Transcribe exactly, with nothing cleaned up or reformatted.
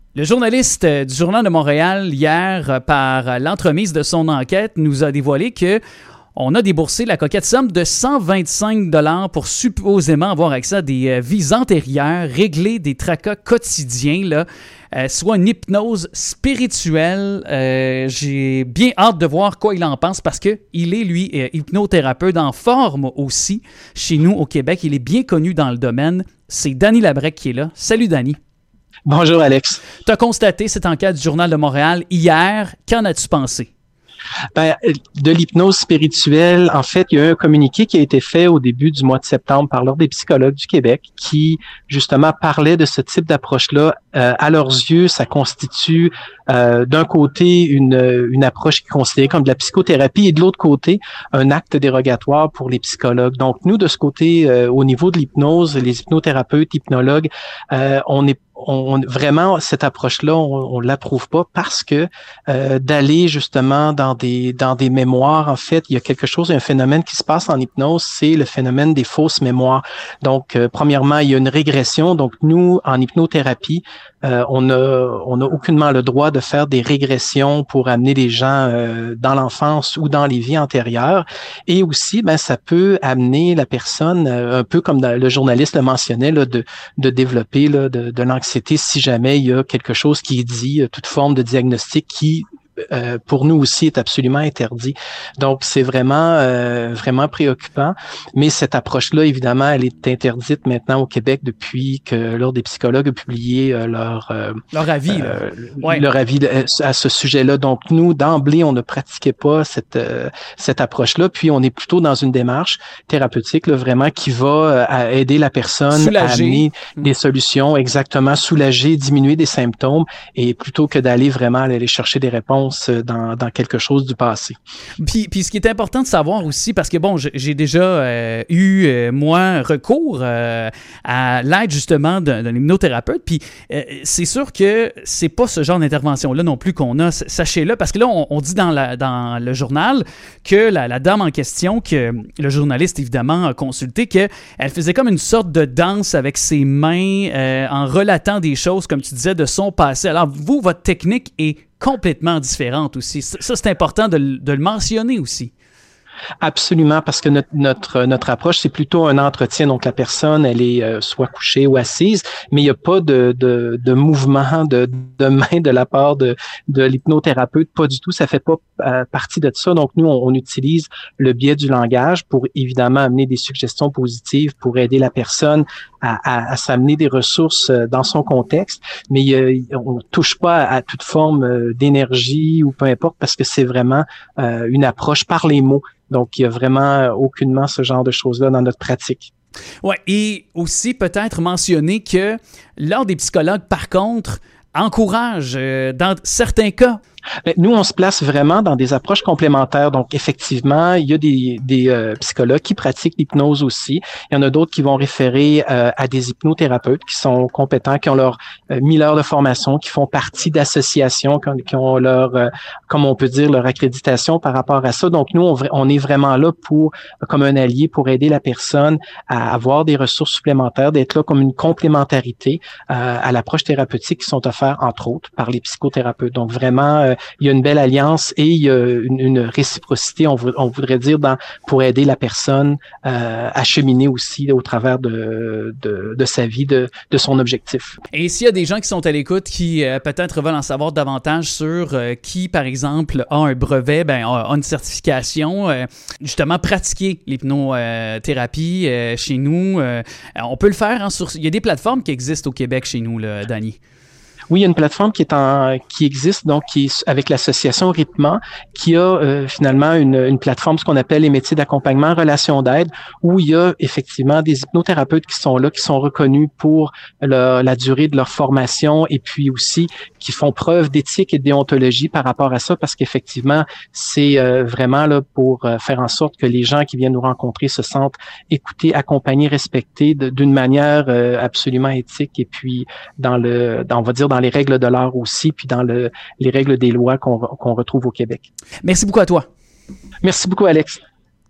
Le journaliste du Journal de Montréal, hier, par l'entremise de son enquête, nous a dévoilé que on a déboursé la coquette somme de cent vingt-cinq dollars pour supposément avoir accès à des euh, vies antérieures, régler des tracas quotidiens, là, euh, soit une hypnose spirituelle. Euh, j'ai bien hâte de voir quoi il en pense parce qu'il est, lui, euh, hypnothérapeute en forme aussi chez nous au Québec. Il est bien connu dans le domaine. C'est Danny Labrec qui est là. Salut, Danny. Bonjour, Alex. Tu as constaté cette enquête du Journal de Montréal hier. Qu'en as-tu pensé? Ben, de l'hypnose spirituelle, en fait, il y a eu un communiqué qui a été fait au début du mois de septembre par l'Ordre des psychologues du Québec qui, justement, parlait de ce type d'approche-là. Euh, à leurs yeux, ça constitue, euh, d'un côté, une, une approche qui est considérée comme de la psychothérapie et de l'autre côté, un acte dérogatoire pour les psychologues. Donc, nous, de ce côté, euh, au niveau de l'hypnose, les hypnothérapeutes, hypnologues, euh, on est On, vraiment, cette approche-là, on, on l'approuve pas parce que euh, d'aller justement dans des dans des mémoires, en fait, il y a quelque chose, un phénomène qui se passe en hypnose, c'est le phénomène des fausses mémoires. Donc, euh, premièrement, il y a une régression. Donc, nous, en hypnothérapie, euh, on a on a aucunement le droit de faire des régressions pour amener les gens euh, dans l'enfance ou dans les vies antérieures. Et aussi, ben, ça peut amener la personne, euh, un peu comme dans, le journaliste le mentionnait, là, de de développer là, de, de l'anxiété. C'était si jamais il y a quelque chose qui est dit, toute forme de diagnostic qui, euh, pour nous aussi, est absolument interdit. Donc, c'est vraiment, euh, vraiment préoccupant. Mais cette approche-là, évidemment, elle est interdite maintenant au Québec depuis que l'Ordre des psychologues a publié euh, leur, euh, leur avis, là. Euh, ouais. leur avis à ce sujet-là. Donc, nous, d'emblée, on ne pratiquait pas cette, euh, cette approche-là. Puis, on est plutôt dans une démarche thérapeutique, là, vraiment, qui va euh, aider la personne soulager. à amener des solutions, exactement, soulager, diminuer des symptômes, et plutôt que d'aller vraiment aller chercher des réponses dans, dans quelque chose du passé. Puis, puis ce qui est important de savoir aussi, parce que bon, j'ai déjà euh, eu, euh, moi, recours euh, à l'aide justement d'un, d'un hypnothérapeute, puis euh, c'est sûr que c'est pas ce genre d'intervention-là non plus qu'on a, sachez-le, parce que là, on, on dit dans, la, dans le journal que la, la dame en question, que le journaliste évidemment a consulté, qu'elle faisait comme une sorte de danse avec ses mains euh, en relatant des choses, comme tu disais, de son passé. Alors vous, votre technique est complètement différente aussi. Ça, c'est important de, de le mentionner aussi. Absolument, parce que notre notre notre approche, c'est plutôt un entretien. Donc, la personne, elle est euh, soit couchée ou assise, mais il n'y a pas de de, de mouvement de, de main de la part de de l'hypnothérapeute, pas du tout. Ça fait pas euh, partie de ça. Donc, nous, on, on utilise le biais du langage pour évidemment amener des suggestions positives pour aider la personne à, à, à s'amener des ressources dans son contexte. Mais il, on touche pas à, à toute forme d'énergie ou peu importe, parce que c'est vraiment euh, une approche par les mots. Donc, il y a vraiment aucunement ce genre de choses-là dans notre pratique. Oui, et aussi peut-être mentionner que l'Ordre des psychologues, par contre, encourage euh, dans certains cas. Nous, on se place vraiment dans des approches complémentaires. Donc, effectivement, il y a des, des euh, psychologues qui pratiquent l'hypnose aussi. Il y en a d'autres qui vont référer euh, à des hypnothérapeutes qui sont compétents, qui ont leur euh, mille heures de formation, qui font partie d'associations, qui ont, qui ont leur, euh, comme on peut dire, leur accréditation par rapport à ça. Donc, nous, on, on est vraiment là pour, comme un allié, pour aider la personne à avoir des ressources supplémentaires, d'être là comme une complémentarité euh, à l'approche thérapeutique qui sont offertes, entre autres, par les psychothérapeutes. Donc, vraiment, euh, il y a une belle alliance et il y a une, une réciprocité, on, on voudrait dire, dans, pour aider la personne euh, à cheminer aussi au travers de, de, de sa vie, de, de son objectif. Et s'il y a des gens qui sont à l'écoute qui euh, peut-être veulent en savoir davantage sur euh, qui, par exemple, a un brevet, ben, a, a une certification, euh, justement pratiquer l'hypnothérapie euh, chez nous, euh, on peut le faire. Hein, sur, il y a des plateformes qui existent au Québec chez nous, là, Danny. Oui, il y a une plateforme qui est en qui existe, donc qui est avec l'association Rythma, qui a euh, finalement une, une plateforme, ce qu'on appelle les métiers d'accompagnement, relations d'aide, où il y a effectivement des hypnothérapeutes qui sont là, qui sont reconnus pour le, la durée de leur formation et puis aussi qui font preuve d'éthique et de déontologie par rapport à ça, parce qu'effectivement, c'est euh, vraiment là pour euh, faire en sorte que les gens qui viennent nous rencontrer se sentent écoutés, accompagnés, respectés de, d'une manière euh, absolument éthique et puis dans le, dans, on va dire dans les règles de l'art aussi, puis dans le, les règles des lois qu'on, qu'on retrouve au Québec. Merci beaucoup à toi. Merci beaucoup, Alex.